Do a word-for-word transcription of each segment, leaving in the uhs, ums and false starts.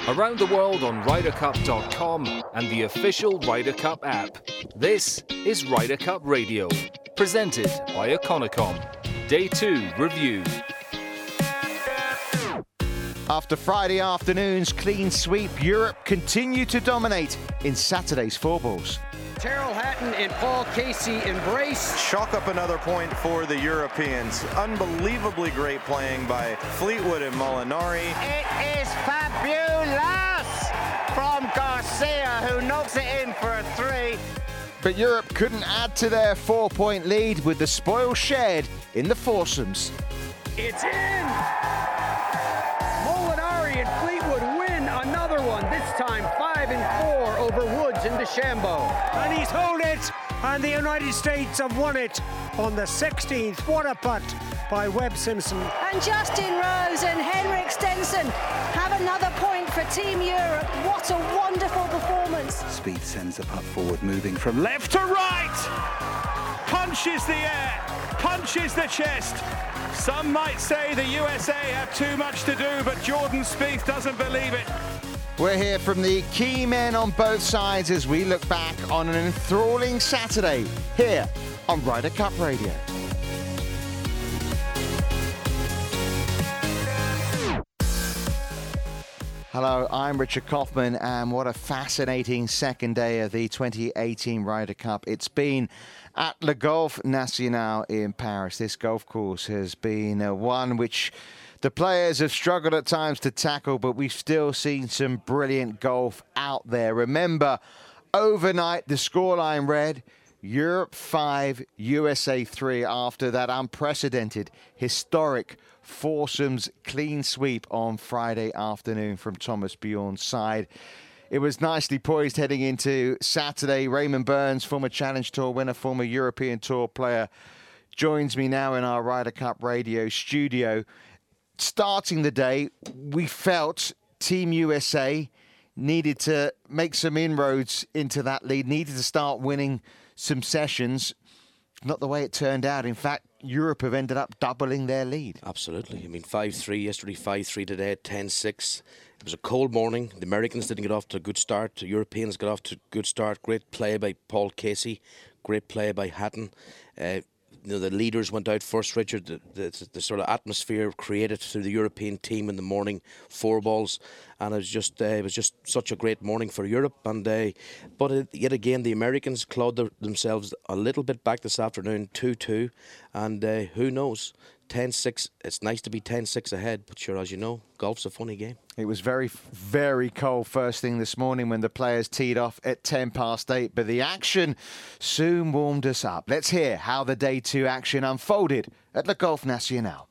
Around the world on Ryder Cup dot com and the official Ryder Cup app. This is Ryder Cup Radio, presented by Econocom. Day two review. After Friday afternoon's clean sweep, Europe continued to dominate in Saturday's four balls. Tyrrell Hatton and Paul Casey embrace. Chalk up another point for the Europeans. Unbelievably great playing by Fleetwood and Molinari. It is fabulous from Garcia, who knocks it in for a three. But Europe couldn't add to their four-point lead with the spoil shared in the foursomes. It's in! Molinari and Fleetwood win another one, this time five and four over Woods and DeChambeau. And he's held it, and the United States have won it on the sixteenth. What a putt by Webb Simpson. And Justin Rose and Henrik Stenson have another point for Team Europe. What a wonderful performance. Speed sends the putt forward, moving from left to right. Punches the air, punches the chest. Some might say the U S A have too much to do, but Jordan Spieth doesn't believe it. We're here from the key men on both sides as we look back on an enthralling Saturday here on Ryder Cup Radio. Hello, I'm Richard Kaufman, and what a fascinating second day of the twenty eighteen Ryder Cup it's been at Le Golf National in Paris. This golf course has been uh, one which the players have struggled at times to tackle, but we've still seen some brilliant golf out there. Remember, overnight the scoreline read Europe five, U S A three after that unprecedented, historic foursomes clean sweep on Friday afternoon from Thomas Bjorn's side. It was nicely poised heading into Saturday. Raymond Burns, former Challenge Tour winner, former European Tour player, joins me now in our Ryder Cup Radio studio. Starting the day, we felt Team U S A needed to make some inroads into that lead, needed to start winning some sessions. Not the way it turned out. In fact, Europe have ended up doubling their lead. Absolutely. I mean, five three yesterday, five three today, ten six. It was a cold morning. The Americans didn't get off to a good start. The Europeans got off to a good start. Great play by Paul Casey. Great play by Hatton. Uh, you know, the leaders went out first, Richard. The, the, the sort of atmosphere created through the European team in the morning, four balls, and it was just uh, it was just such a great morning for Europe. And uh, but uh, yet again, the Americans clawed their, themselves a little bit back this afternoon, two two, and uh, who knows, ten six. It's nice to be ten six ahead, but sure, as you know, golf's a funny game. It was very, very cold first thing this morning when the players teed off at ten past eight, but the action soon warmed us up. Let's hear how the day two action unfolded at Le Golf National.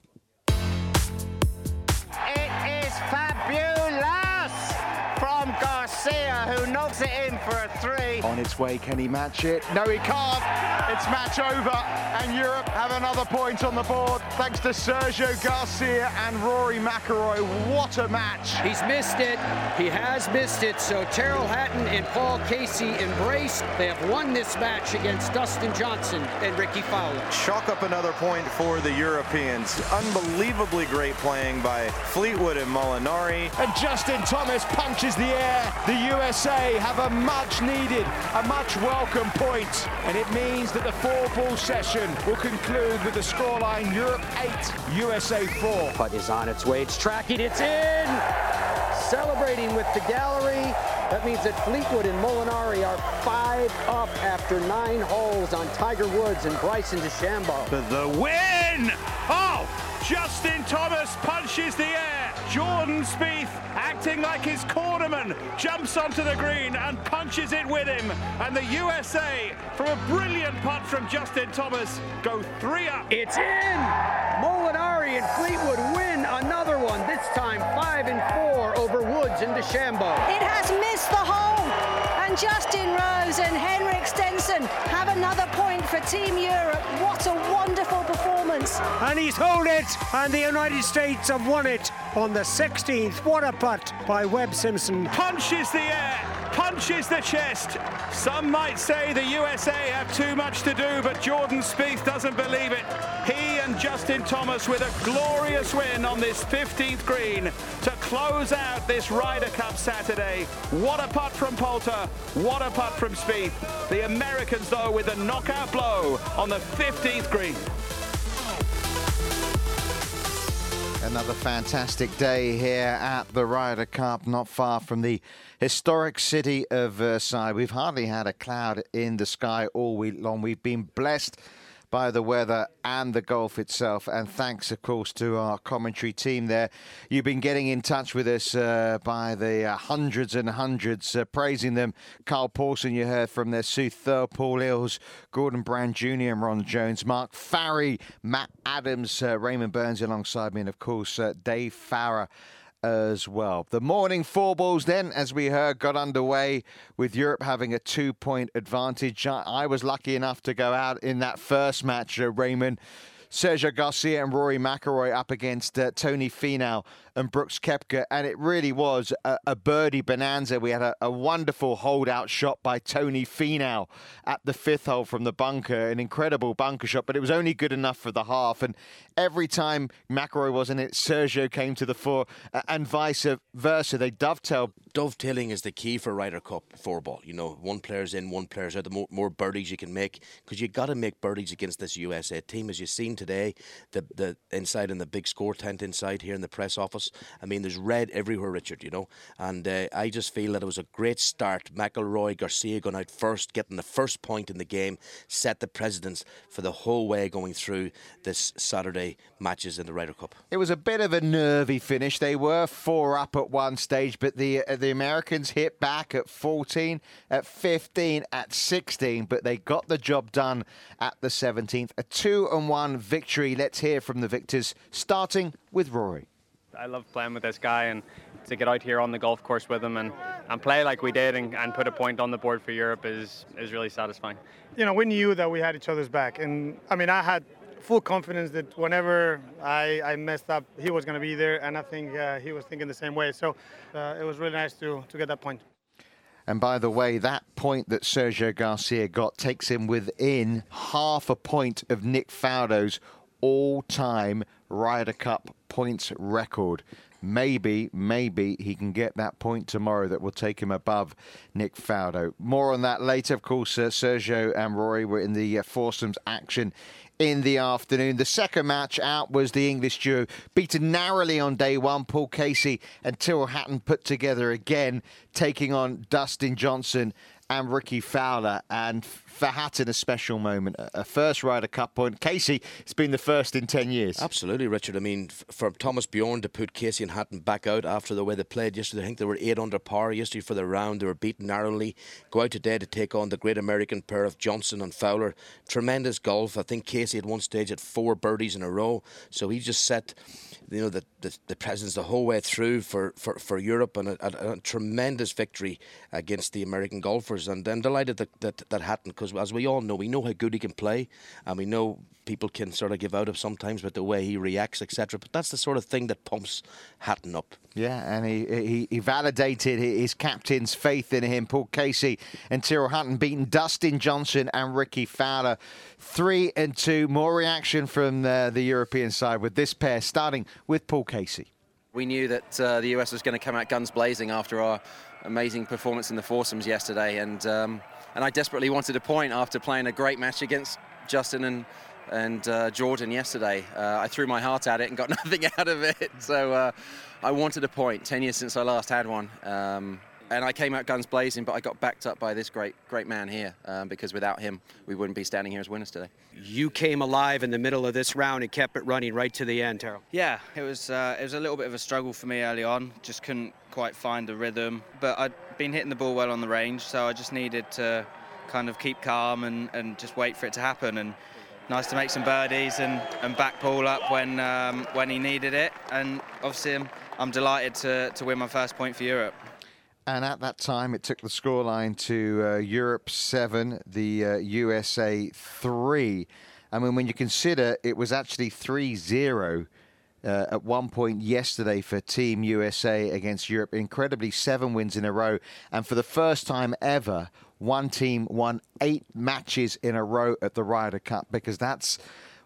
It is fabulous from Garcia, who knocks it in for a three. On its way, can he match it? No, he can't. It's match over, and Europe have another point on the board thanks to Sergio Garcia and Rory McIlroy. What a match. He's missed it. He has missed it. So Tyrrell Hatton and Paul Casey embrace. They have won this match against Dustin Johnson and Ricky Fowler. Chalk up another point for the Europeans. Unbelievably great playing by Fleetwood and Molinari. And Justin Thomas punches the air. The U S A have a much needed, a much welcome point, and it means that the four-ball session will conclude with the scoreline Europe eight, U S A four. Putt is on its way. It's tracking. It's in. Celebrating with the gallery. That means that Fleetwood and Molinari are five up after nine holes on Tiger Woods and Bryson DeChambeau. For the win! Oh! Justin Thomas punches the air. Jordan Spieth, acting like his cornerman, jumps onto the green and punches it with him. And the U S A, from a brilliant putt from Justin Thomas, go three up. It's in! Molinari and Fleetwood win another one, this time five and four over Woods and DeChambeau. It has missed the hole, and Justin Rose and Henrik Stenson have another point for Team Europe. What a wonderful performance. And he's held it, and the United States have won it on the sixteenth. What a putt by Webb Simpson. Punches the air, punches the chest. Some might say the U S A have too much to do, but Jordan Spieth doesn't believe it. He and Justin Thomas with a glorious win on this fifteenth green to close out this Ryder Cup Saturday. What a putt from Poulter, what a putt from Spieth. The Americans, though, with a knockout blow on the fifteenth green. Another fantastic day here at the Ryder Cup, not far from the historic city of Versailles. We've hardly had a cloud in the sky all week long. We've been blessed by the weather and the golf itself, and thanks of course to our commentary team there. You've been getting in touch with us uh, by the uh, hundreds and hundreds, uh, praising them. Carl Paulson, you heard from their Sue Thur, Paul Ills, Gordon Brand Junior and Ron Jones, Mark Farry, Matt Adams, uh, Raymond Burns alongside me, and of course uh, Dave Farrer as well. The morning four balls then, as we heard, got underway with Europe having a two-point advantage. I, I was lucky enough to go out in that first match, uh, Raymond. Sergio Garcia and Rory McIlroy up against uh, Tony Finau and Brooks Koepka, and it really was a, a birdie bonanza. We had a, a wonderful holdout shot by Tony Finau at the fifth hole from the bunker, an incredible bunker shot, but it was only good enough for the half. And every time McIlroy was in it, Sergio came to the fore, uh, and vice versa. They dovetailed. Dovetailing is the key for Ryder Cup four ball. You know, one player's in, one player's out. The more, more birdies you can make, because you got to make birdies against this U S A team, as you've seen today. The the inside in the big score tent inside here in the press office. I mean, there's red everywhere, Richard. You know, and uh, I just feel that it was a great start. McIlroy, Garcia going out first, getting the first point in the game, set the precedence for the whole way going through this Saturday matches in the Ryder Cup. It was a bit of a nervy finish. They were four up at one stage, but the uh, the Americans hit back at fourteen, at fifteen, at sixteen, but they got the job done at the seventeenth. A two and one victory. Let's hear from the victors, starting with Rory. I love playing with this guy, and to get out here on the golf course with him and, and play like we did and, and put a point on the board for Europe is, is really satisfying. You know, we knew that we had each other's back, and I mean, I had full confidence that whenever I, I messed up, he was going to be there, and I think uh, he was thinking the same way. So uh, it was really nice to, to get that point. And by the way, that point that Sergio Garcia got takes him within half a point of Nick Faldo's all-time Ryder Cup points record. Maybe, maybe he can get that point tomorrow that will take him above Nick Faldo. More on that later. Of course, uh, Sergio and Rory were in the uh, foursomes action in the afternoon. The second match out was the English duo, beaten narrowly on day one. Paul Casey and Tyrrell Hatton put together again, taking on Dustin Johnson and Ricky Fowler. And for Hatton, a special moment, a first Ryder Cup point. Casey, it's been the first in ten years. Absolutely, Richard. I mean, for Thomas Bjorn to put Casey and Hatton back out after the way they played yesterday, I think they were eight under par yesterday for the round. They were beaten narrowly. Go out today to take on the great American pair of Johnson and Fowler. Tremendous golf. I think Casey at one stage had four birdies in a row, so he just set, you know, the the, the presence the whole way through for, for, for Europe, and a, a, a tremendous victory against the American golfers. And I'm delighted that that, that Hatton, because as we all know, we know how good he can play, and we know people can sort of give out of sometimes with the way he reacts, et cetera. But that's the sort of thing that pumps Hatton up. Yeah, and he, he he validated his captain's faith in him. Paul Casey and Tyrrell Hatton beaten Dustin Johnson and Ricky Fowler. Three and two. More reaction from the, the European side with this pair, starting with Paul Casey. We knew that uh, the U S was going to come out guns blazing after our amazing performance in the foursomes yesterday, and um, and I desperately wanted a point after playing a great match against Justin and and uh, Jordan yesterday. Uh, I threw my heart at it and got nothing out of it. So uh, I wanted a point. Ten years since I last had one. Um, and I came out guns blazing, but I got backed up by this great great man here, um, because without him, we wouldn't be standing here as winners today. You came alive in the middle of this round and kept it running right to the end, Tyrrell. Yeah, it was uh, it was a little bit of a struggle for me early on. Just couldn't quite find the rhythm. But I'd been hitting the ball well on the range, so I just needed to kind of keep calm and, and just wait for it to happen. And nice to make some birdies and, and back Paul up when um, when he needed it. And obviously I'm, I'm delighted to, to win my first point for Europe. And at that time, it took the scoreline to uh, Europe seven, the uh, U S A three. I mean, when you consider it was actually three zero uh, at one point yesterday for Team U S A against Europe. Incredibly, seven wins in a row. And for the first time ever, one team won eight matches in a row at the Ryder Cup, because that's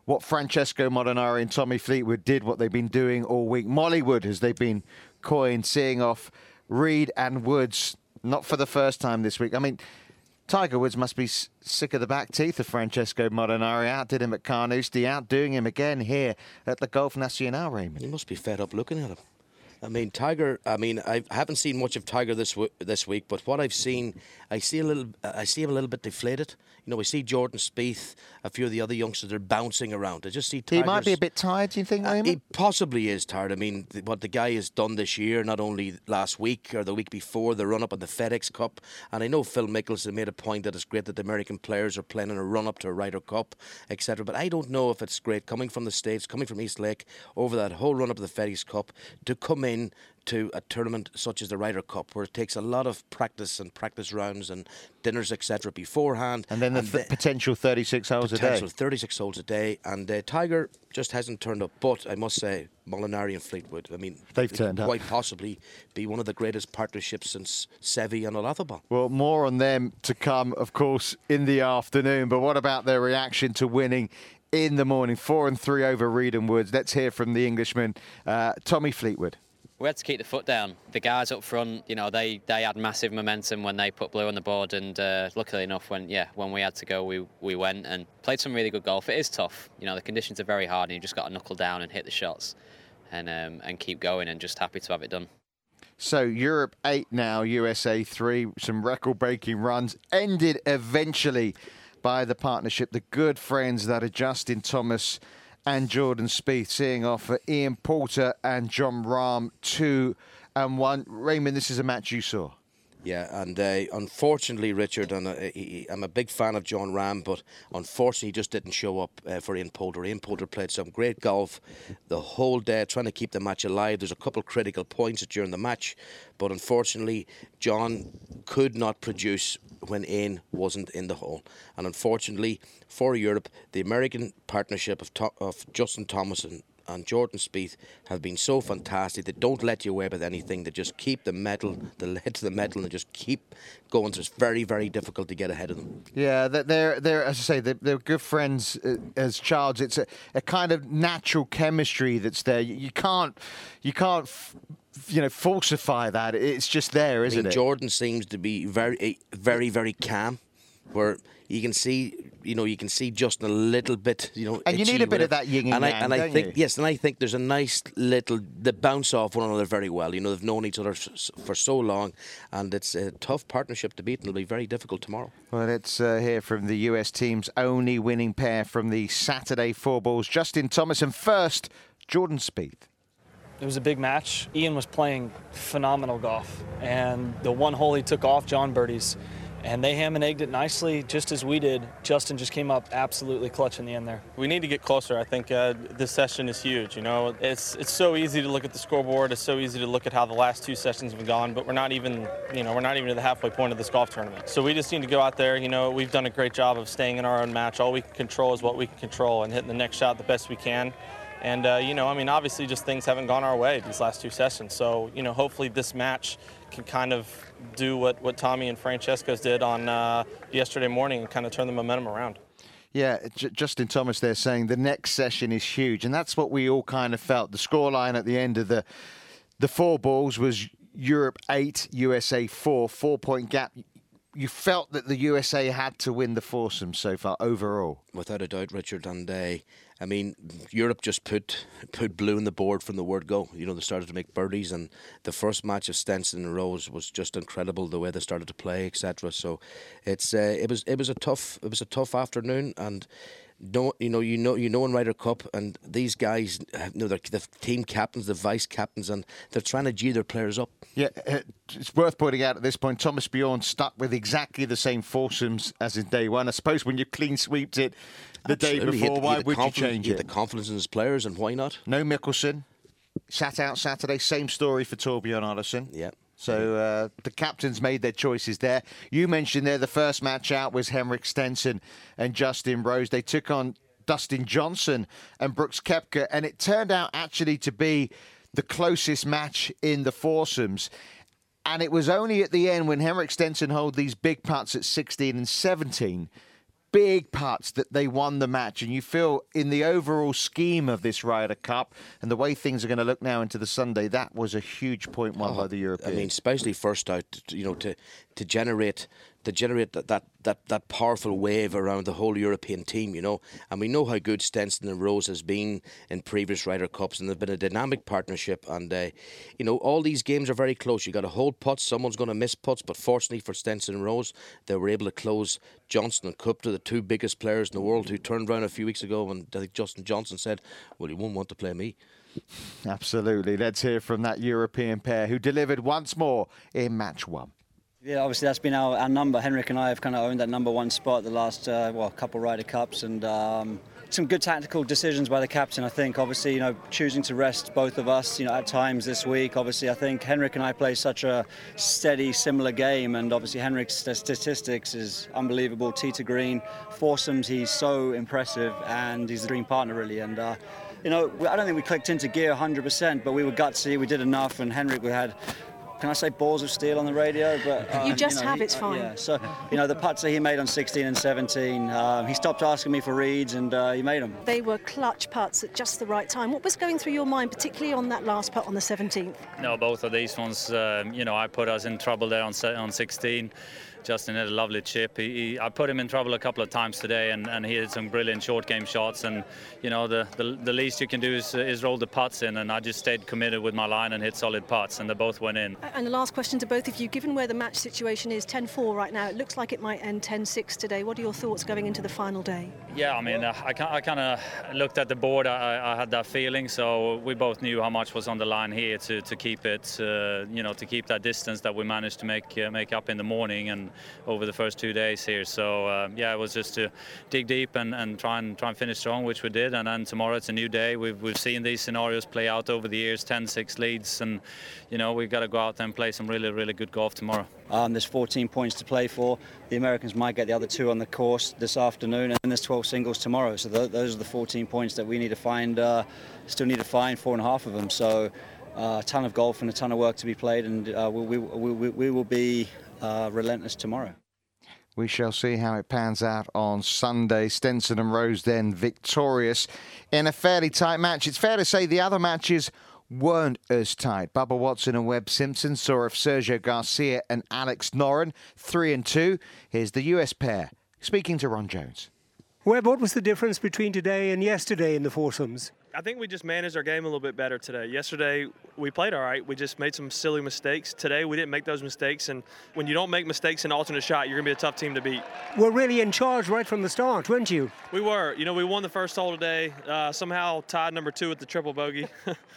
what Francesco Molinari and Tommy Fleetwood did, what they've been doing all week. Mollywood, as they've been coined, seeing off Reed and Woods, not for the first time this week. I mean, Tiger Woods must be s- sick of the back teeth of Francesco Molinari. Outdid him at Carnoustie, outdoing him again here at the Golf Nacional, Raymond. He must be fed up looking at him. I mean, Tiger. I mean, I haven't seen much of Tiger this w- this week, but what I've seen, I see a little. I see him a little bit deflated. You know, I see Jordan Spieth, a few of the other youngsters, they're bouncing around. I just see Tiger's, He might be a bit tired, do you think, Raymond? Uh, he possibly is tired. I mean, th- what the guy has done this year, not only last week or the week before, the run-up of the FedEx Cup. And I know Phil Mickelson made a point that it's great that the American players are playing in a run-up to a Ryder Cup, et cetera. But I don't know if it's great coming from the States, coming from East Lake, over that whole run-up of the FedEx Cup, to come in to a tournament such as the Ryder Cup, where it takes a lot of practice and practice rounds and dinners, et cetera, beforehand. And then the and th- potential thirty-six holes a day. Potential thirty-six holes a day. And uh, Tiger just hasn't turned up. But I must say, Molinari and Fleetwood, I mean, they've it turned could up. Quite possibly be one of the greatest partnerships since Seve and Olajuwon. Well, more on them to come, of course, in the afternoon. But what about their reaction to winning in the morning? Four and three over Reed and Woods. Let's hear from the Englishman, uh, Tommy Fleetwood. We had to keep the foot down. The guys up front, you know, they, they had massive momentum when they put blue on the board, and uh, luckily enough, when yeah, when we had to go, we we went and played some really good golf. It is tough, you know, the conditions are very hard, and you just got to knuckle down and hit the shots, and um, and keep going. And just happy to have it done. So Europe eight now, U S A three. Some record-breaking runs ended eventually by the partnership, the good friends that are Justin Thomas and Jordan Spieth, seeing off for Ian Poulter and Jon Rahm, two and one. Raymond, this is a match you saw. Yeah, and uh, unfortunately, Richard, and uh, he, I'm a big fan of Jon Rahm, but unfortunately he just didn't show up uh, for Ian Poulter. Ian Poulter played some great golf the whole day, trying to keep the match alive. There's a couple of critical points during the match, but unfortunately, John could not produce when Ian wasn't in the hole. And unfortunately, for Europe, the American partnership of, to- of Justin Thomas and and Jordan Spieth have been so fantastic. They don't let you away with anything. They just keep the metal, the lead to the metal, and just keep going. So it's very, very difficult to get ahead of them. Yeah, they're, they're as I say, they're, they're good friends uh, as childs. It's a, a kind of natural chemistry that's there. You, you can't, you can't, f- you know, falsify that. It's just there, isn't I mean, it? Jordan seems to be very, very, very calm, where you can see, you know, you can see Justin a little bit, you know, and you itchy, need a bit whatever. of that yin and, and I, yang, and I don't think you? yes, and I think there's a nice little they bounce off one another very well. You know, they've known each other s- for so long, and it's a tough partnership to beat, and it'll be very difficult tomorrow. Well, let's uh, hear from the U S team's only winning pair from the Saturday four balls, Justin Thomas, and first Jordan Spieth. It was a big match. Ian was playing phenomenal golf, and the one hole he took off, John birdies, and they ham and egged it nicely, just as we did. Justin just came up absolutely clutch in the end there. We need to get closer. I think uh, this session is huge. You know, it's it's so easy to look at the scoreboard. It's so easy to look at how the last two sessions have gone, but we're not even, you know, we're not even at the halfway point of this golf tournament. So we just need to go out there. You know, we've done a great job of staying in our own match. All we can control is what we can control, and hitting the next shot the best we can. And, uh, you know, I mean, obviously just things haven't gone our way these last two sessions. So, you know, hopefully this match can kind of do what, what Tommy and Francesco's did on uh, yesterday morning and kind of turn the momentum around. Yeah, J- Justin Thomas there saying the next session is huge. And that's what we all kind of felt. The scoreline at the end of the the four balls was Europe eight, U S A four, four-point gap. You felt that the U S A had to win the foursome so far overall. Without a doubt, Richard. And uh, I mean, Europe just put put blue on the board from the word go. You know, they started to make birdies, and the first match of Stenson and Rose was just incredible. The way they started to play, et cetera. So, it's uh, it was it was a tough it was a tough afternoon, and. No, you know, you know, you know, in Ryder Cup, and these guys, you know, they're the team captains, the vice captains, and they're trying to G their players up. Yeah, it's worth pointing out at this point, Thomas Bjorn stuck with exactly the same foursomes as in day one. I suppose when you clean sweeped it the Absolutely. day He had- before, he why had the would you confidence- change he had it? the confidence in his players, and why not? No Mickelson. Sat out Saturday. Same story for Torbjorn Olesen. Yeah. So uh, the captains made their choices there. You mentioned there the first match out was Henrik Stenson and Justin Rose. They took on Dustin Johnson and Brooks Koepka, and it turned out actually to be the closest match in the foursomes. And it was only at the end when Henrik Stenson held these big putts at sixteen and seventeen big putts that they won the match, and you feel in the overall scheme of this Ryder Cup and the way things are going to look now into the Sunday, that was a huge point won oh, by the Europeans. I mean, especially first out, you know, to to generate to generate that, that that that powerful wave around the whole European team, you know. And we know how good Stenson and Rose has been in previous Ryder Cups, and they've been a dynamic partnership. And uh, you know, all these games are very close. You got to hold putts. Someone's going to miss putts, but fortunately for Stenson and Rose, they were able to close Johnson and Koepka, the two biggest players in the world, who turned around a few weeks ago, and I think Justin Johnson said, "Well, you won't want to play me." Absolutely. Let's hear from that European pair who delivered once more in match one. Yeah, obviously that's been our, our number. Henrik and I have kind of owned that number one spot the last, uh, well, couple Ryder Cups, and um, some good tactical decisions by the captain, I think. Obviously, you know, choosing to rest both of us, you know, at times this week. Obviously, I think Henrik and I play such a steady, similar game, and obviously Henrik's statistics is unbelievable. Tee to green, foursomes, he's so impressive, and he's a dream partner, really. And, uh, you know, I don't think we clicked into gear one hundred percent, but we were gutsy, we did enough, and Henrik, we had... Can I say balls of steel on the radio? But uh, you just you know, have, he, it's fine. Uh, yeah, so, you know, the putts that he made on sixteen and seventeen, uh, he stopped asking me for reads, and uh, he made them. They were clutch putts at just the right time. What was going through your mind, particularly on that last putt on the seventeenth? No, both of these ones, um, you know, I put us in trouble there on on sixteen. Justin had a lovely chip. He, he, I put him in trouble a couple of times today, and, and he had some brilliant short game shots. And you know, the, the the least you can do is, is roll the putts in. And I just stayed committed with my line and hit solid putts, and they both went in. And the last question to both of you: given where the match situation is, ten four right now, it looks like it might end ten six today. What are your thoughts going into the final day? Yeah, I mean, uh, I, I kind of looked at the board. I, I had that feeling, so we both knew how much was on the line here to to keep it, uh, you know, to keep that distance that we managed to make uh, make up in the morning and over the first two days here. So uh, yeah, it was just to dig deep and, and try and try and finish strong, which we did. And then tomorrow it's a new day. We've we've seen these scenarios play out over the years, ten six leads, and you know, we've got to go out there and play some really really good golf tomorrow. Um, there's fourteen points to play for. The Americans might get the other two on the course this afternoon, and there's twelve singles tomorrow. So th those are the fourteen points that we need to find. Uh, still need to find four and a half of them. So uh, a ton of golf and a ton of work to be played, and uh, we, we, we, we will be uh, relentless tomorrow. We shall see how it pans out on Sunday. Stenson and Rose then victorious in a fairly tight match. It's fair to say the other matches weren't as tight. Bubba Watson and Webb Simpson saw off Sergio Garcia and Alex Noren, three and two. Here's the U S pair speaking to Ron Jones. Webb, what was the difference between today and yesterday in the foursomes? I think we just managed our game a little bit better today. Yesterday, we played all right. We just made some silly mistakes. Today, we didn't make those mistakes, and when you don't make mistakes in alternate shot, you're going to be a tough team to beat. We're really in charge right from the start, weren't you? We were. You know, we won the first hole today, uh, somehow tied number two with the triple bogey.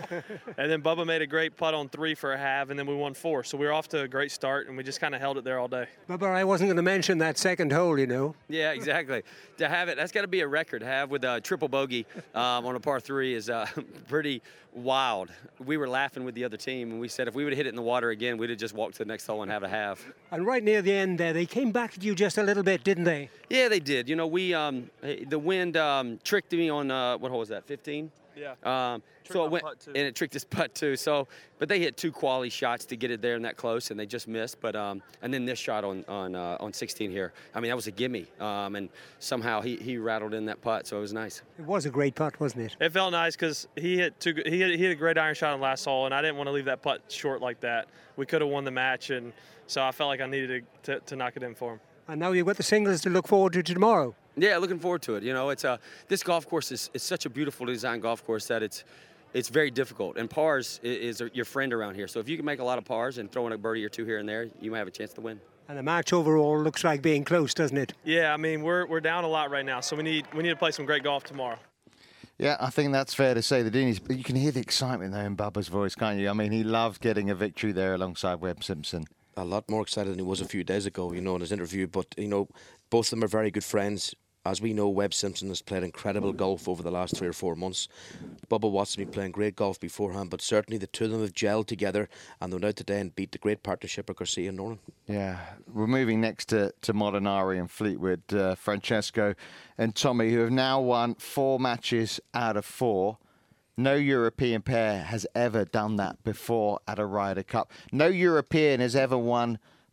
And then Bubba made a great putt on three for a half, and then we won four. So we were off to a great start, and we just kind of held it there all day. Bubba, I wasn't going to mention that second hole, you know. Yeah, exactly. To have it, that's got to be a record. To have with a triple bogey um, on a par three is uh, pretty wild. We were laughing with the other team, and we said if we would have hit it in the water again, we'd have just walked to the next hole and have a half. And right near the end there, they came back at you just a little bit, didn't they? Yeah, they did. You know, we um, the wind um, tricked me on, uh, what hole was that, fifteen? Yeah. Um, so it went, and it tricked his putt too. So, but they hit two quality shots to get it there and that close, and they just missed. But um, and then this shot on on uh, on sixteen here. I mean, that was a gimme. Um, and somehow he he rattled in that putt, so it was nice. It was a great putt, wasn't it? It felt nice because he hit two. He hit, he hit a great iron shot on last hole, and I didn't want to leave that putt short like that. We could have won the match, and so I felt like I needed to to, to knock it in for him. And now you've got the singles to look forward to tomorrow. Yeah, looking forward to it. You know, it's uh, this golf course is, is such a beautiful design golf course that it's it's very difficult. And pars is, is your friend around here. So if you can make a lot of pars and throw in a birdie or two here and there, you might have a chance to win. And the match overall looks like being close, doesn't it? Yeah, I mean, we're we're down a lot right now, so we need we need to play some great golf tomorrow. Yeah, I think that's fair to say. The Deanies, but you can hear the excitement there in Bubba's voice, can't you? I mean, he loved getting a victory there alongside Webb Simpson. A lot more excited than he was a few days ago, you know, in his interview. But, you know, both of them are very good friends. As we know, Webb Simpson has played incredible golf over the last three or four months. Bubba Watson been playing great golf beforehand, but certainly the two of them have gelled together and they're out today and beat the great partnership of Garcia and Noren. Yeah, we're moving next to, to Molinari and Fleetwood, uh, Francesco and Tommy, who have now won four matches out of four. No European pair has ever done that before at a Ryder Cup. No European has ever won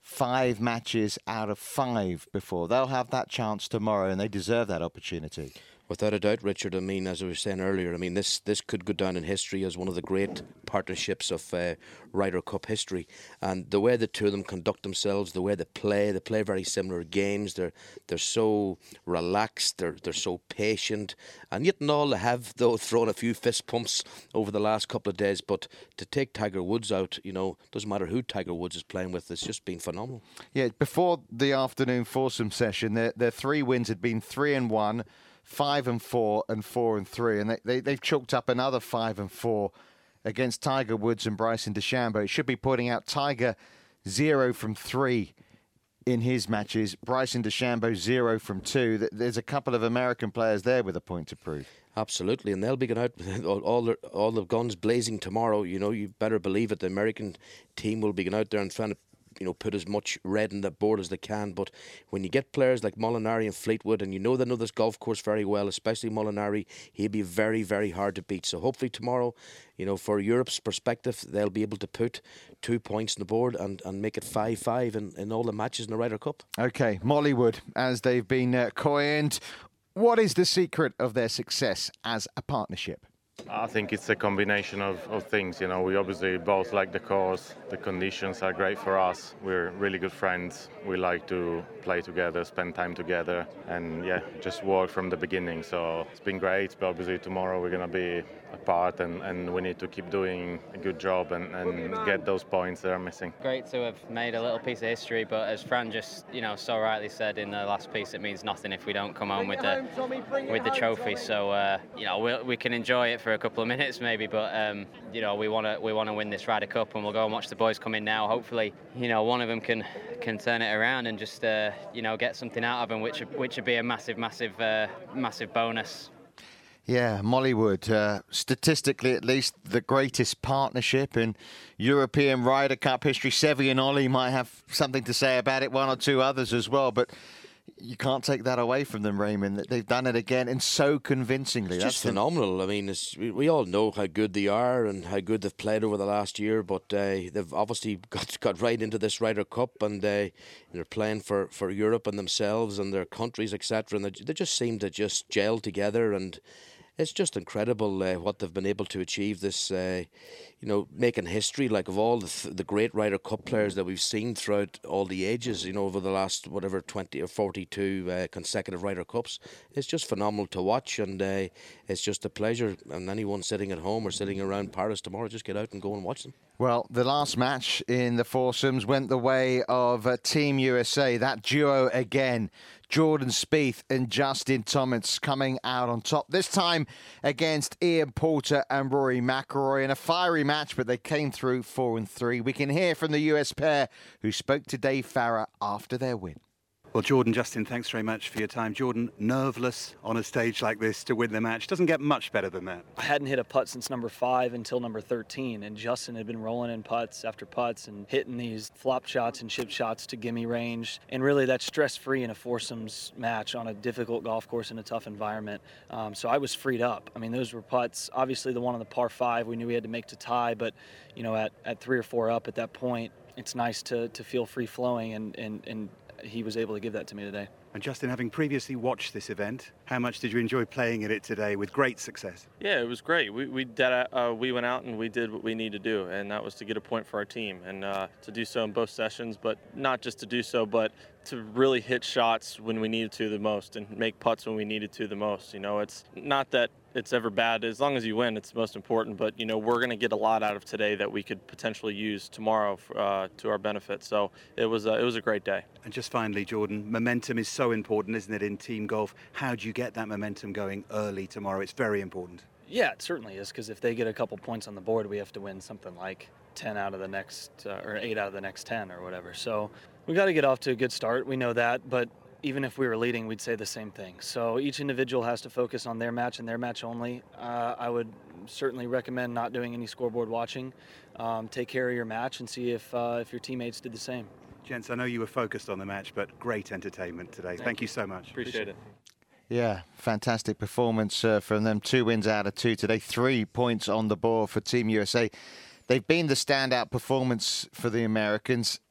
five matches out of five before. They'll have that chance tomorrow, and they deserve that opportunity. Without a doubt, Richard. I mean, as I was saying earlier, I mean, this this could go down in history as one of the great partnerships of uh, Ryder Cup history. And the way the two of them conduct themselves, the way they play, they play very similar games. They're they're so relaxed. They're they're so patient. And yet, and all, they have though thrown a few fist pumps over the last couple of days. But to take Tiger Woods out, you know, doesn't matter who Tiger Woods is playing with. It's just been phenomenal. Yeah. Before the afternoon foursome session, their their three wins had been three and one. Five and four and four and three, and they, they they've chalked up another five and four against Tiger Woods and Bryson DeChambeau. It should be pointing out Tiger zero from three in his matches. Bryson DeChambeau zero from two. There's a couple of American players there with a point to prove. Absolutely, and they'll be going out with all, all, the, all the guns blazing tomorrow. You know, you better believe it. The American team will be going out there and trying to, you know, put as much red on the board as they can. But when you get players like Molinari and Fleetwood, and you know they know this golf course very well, especially Molinari, he'll be very, very hard to beat. So hopefully tomorrow, you know, for Europe's perspective, they'll be able to put two points on the board and, and make it five five in, in all the matches in the Ryder Cup. OK, Mollywood, as they've been uh, coined. What is the secret of their success as a partnership? I think it's a combination of, of things. You know, we obviously both like the course. The conditions are great for us. We're really good friends. We like to play together, spend time together, and yeah, just work from the beginning. So it's been great. But obviously tomorrow we're going to be apart, and, and we need to keep doing a good job and, and get those points that are missing. Great to have made a little piece of history, but as Fran just, you know, so rightly said in the last piece, it means nothing if we don't come home with the with the trophy. So uh, you know, we we can enjoy it for a couple of minutes maybe, but um, you know, we want to we want to win this Ryder Cup, and we'll go and watch the boys come in now. Hopefully, you know, one of them can can turn it around and just uh, you know, get something out of them, which which would be a massive, massive, uh, massive bonus. Yeah, Mollywood, uh, statistically at least, the greatest partnership in European Ryder Cup history. Seve and Ollie might have something to say about it, one or two others as well, but you can't take that away from them, Raymond. They've done it again, and so convincingly. It's That's just phenomenal. I mean, it's, we, we all know how good they are and how good they've played over the last year, but uh, they've obviously got got right into this Ryder Cup, and uh, they're playing for, for Europe and themselves and their countries, et cetera. And they, they just seem to just gel together, and it's just incredible uh, what they've been able to achieve. This, uh, you know, making history, like of all the, th- the great Ryder Cup players that we've seen throughout all the ages, you know, over the last whatever twenty or forty-two uh, consecutive Ryder Cups. It's just phenomenal to watch, and uh, it's just a pleasure. And anyone sitting at home or sitting around Paris tomorrow, just get out and go and watch them. Well, the last match in the foursomes went the way of uh, Team U S A. That duo again, Jordan Spieth and Justin Thomas, coming out on top. This time against Ian Poulter and Rory McIlroy in a fiery match, but they came through four and three. We can hear from the U S pair who spoke to Dave Farrar after their win. Well, Jordan, Justin, thanks very much for your time. Jordan, nerveless on a stage like this to win the match. Doesn't get much better than that. I hadn't hit a putt since number five until number thirteen, and Justin had been rolling in putts after putts and hitting these flop shots and chip shots to gimme range. And really, that's stress-free in a foursomes match on a difficult golf course in a tough environment. Um, so I was freed up. I mean, those were putts. Obviously, the one on the par five, we knew we had to make to tie, but you know, at, at three or four up at that point, it's nice to to feel free-flowing, and and and he was able to give that to me today. And Justin, having previously watched this event, how much did you enjoy playing in it today with great success? Yeah, it was great. We we did uh, we went out and we did what we needed to do, and that was to get a point for our team, and uh, to do so in both sessions, but not just to do so, but to really hit shots when we needed to the most and make putts when we needed to the most. You know, it's not that it's ever bad. As long as you win, it's the most important. But, you know, we're going to get a lot out of today that we could potentially use tomorrow uh, to our benefit. So it was, uh, it was a great day. And just finally, Jordan, momentum is so important, isn't it, in team golf? How do you get that momentum going early tomorrow? It's very important. Yeah, it certainly is, because if they get a couple points on the board, we have to win something like ten out of the next, uh, or eight out of the next ten or whatever. So we got to get off to a good start. We know that, but even if we were leading, we'd say the same thing. So each individual has to focus on their match and their match only. Uh, I would certainly recommend not doing any scoreboard watching. Um, take care of your match and see if uh, if your teammates did the same. Gents, I know you were focused on the match, but great entertainment today. Thank, Thank you. you so much. Appreciate it. Yeah, fantastic performance uh, from them. Two wins out of two today. Three points on the board for Team U S A. They've been the standout performance for the Americans.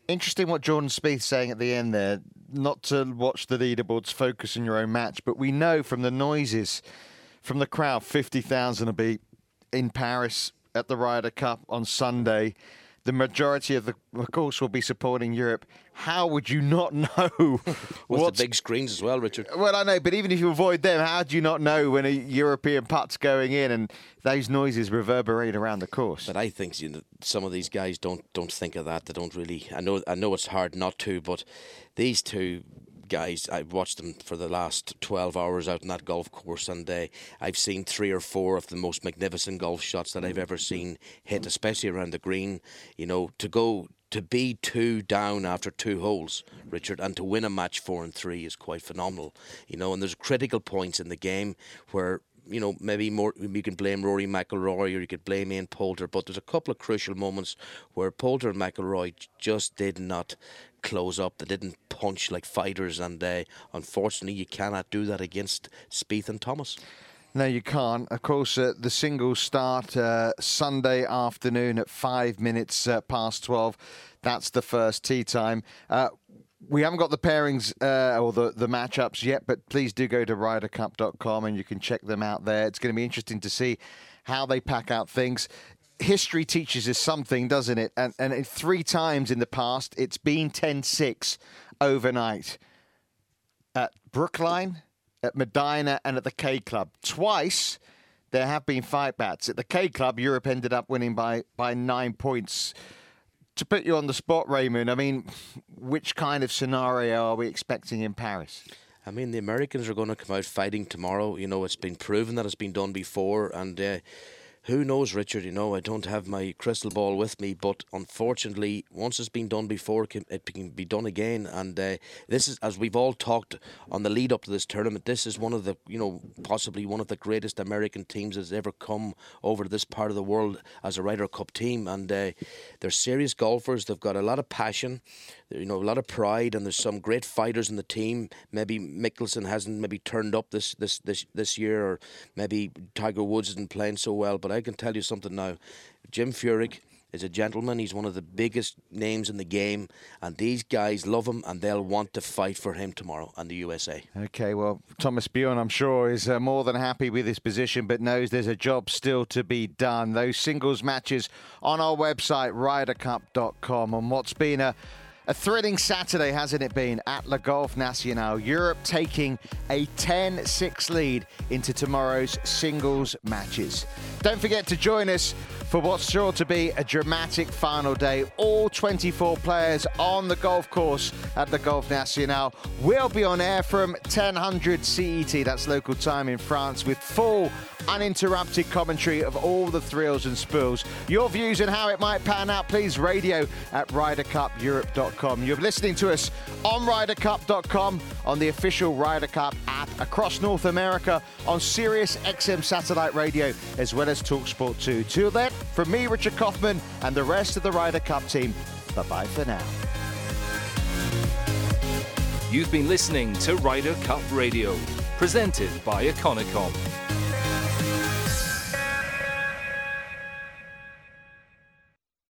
Interesting what Jordan Spieth's saying at the end there, not to watch the leaderboards, focus on your own match. But we know from the noises from the crowd, fifty thousand will be in Paris at the Ryder Cup on Sunday. The majority of the of course will be supporting Europe. How would you not know? What's the big screens as well, Richard? Well, I know, but even if you avoid them, how do you not know when a European putt's going in and those noises reverberate around the course? But I think you know, some of these guys don't don't think of that. They don't really. I know. I know it's hard not to, but these two guys, I've watched them for the last twelve hours out on that golf course, and uh, I've seen three or four of the most magnificent golf shots that I've ever seen hit, especially around the green. You know, to go to be two down after two holes, Richard, and to win a match four and three is quite phenomenal. You know, and there's critical points in the game where, you know, maybe more you can blame Rory McIlroy or you could blame Ian Poulter, but there's a couple of crucial moments where Poulter and McIlroy just did not close up. They didn't punch like fighters, and uh, unfortunately you cannot do that against Spieth and Thomas. No, you can't. Of course, uh, the singles start uh, Sunday afternoon at five minutes uh, past twelve. That's the first tee time. Uh, we haven't got the pairings uh, or the, the matchups yet, but please do go to ryder cup dot com and you can check them out there. It's going to be interesting to see how they pack out things. History teaches us something, doesn't it? And, and three times in the past, it's been ten six overnight at Brookline, at Medina, and at the K Club. Twice, there have been fight bats. At the K Club, Europe ended up winning by, by nine points. To put you on the spot, Raymond, I mean, which kind of scenario are we expecting in Paris? I mean, the Americans are going to come out fighting tomorrow. You know, it's been proven that it's been done before, and uh, who knows, Richard, you know, I don't have my crystal ball with me, but unfortunately, once it's been done before, it can, it can be done again. And uh, this is, as we've all talked on the lead up to this tournament, this is one of the, you know, possibly one of the greatest American teams that's ever come over to this part of the world as a Ryder Cup team. And uh, they're serious golfers. They've got a lot of passion, you know, a lot of pride, and there's some great fighters in the team. Maybe Mickelson hasn't maybe turned up this this this, this year, or maybe Tiger Woods isn't playing so well, but I can tell you something now. Jim Furyk is a gentleman. He's one of the biggest names in the game, and these guys love him, and they'll want to fight for him tomorrow and the U S A. Okay, well, Thomas Bjorn, I'm sure, is uh, more than happy with his position, but knows there's a job still to be done. Those singles matches on our website, ryder cup dot com, on what's been a A thrilling Saturday, hasn't it been, at Le Golf National. Europe taking a ten six lead into tomorrow's singles matches. Don't forget to join us for what's sure to be a dramatic final day. All twenty-four players on the golf course at Le Golf National will be on air from ten hundred C E T, that's local time in France, with full uninterrupted commentary of all the thrills and spills. Your views on how it might pan out, please radio at ryder cup europe dot com. You're listening to us on ryder cup dot com, on the official Ryder Cup app, across North America, on Sirius X M satellite radio, as well as TalkSport two. Till then, from me, Richard Kaufman, and the rest of the Ryder Cup team, bye-bye for now. You've been listening to Ryder Cup Radio, presented by Econocom.